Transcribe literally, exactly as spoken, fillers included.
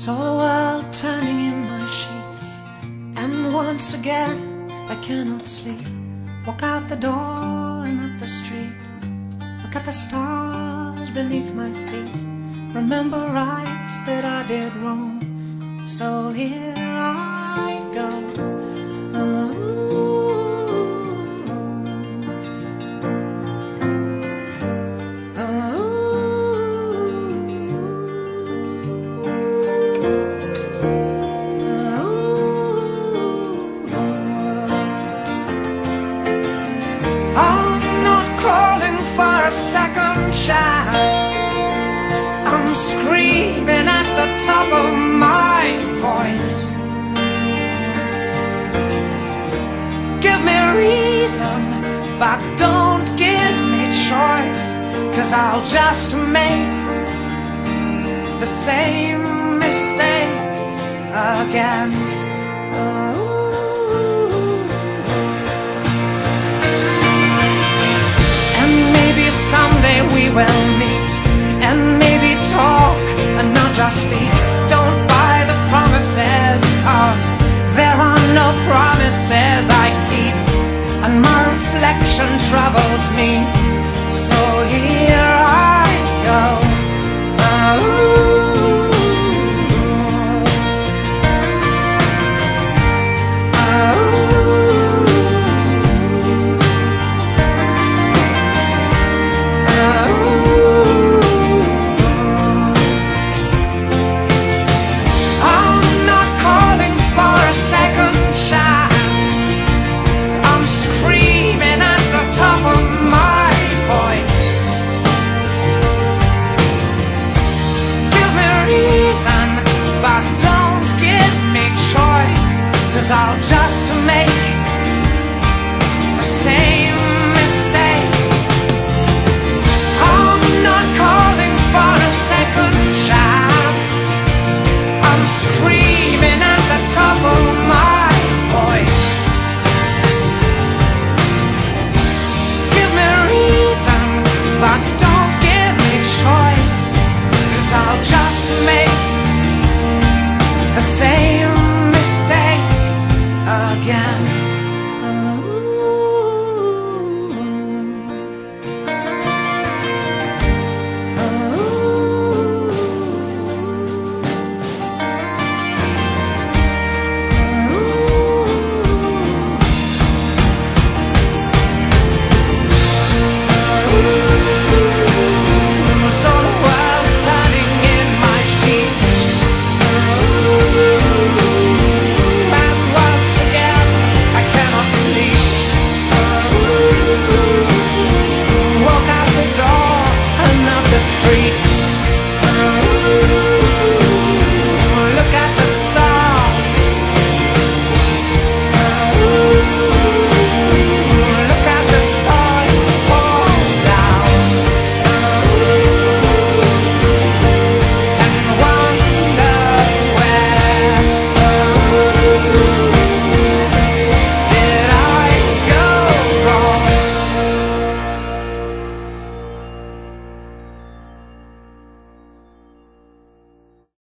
Saw the world turning in my sheets, and once again I cannot sleep. Walk out the door and up the street, look at the stars beneath my feet. Remember rights that I did wrong, so here I go. Second chance, I'm screaming at the top of my voice. Give me reason, but don't give me choice, 'cause I'll just make the same mistake again. Oh. Someday we will meet and maybe talk and not just speak. Don't buy the promises, 'cause there are no promises I keep, and my reflection troubles me.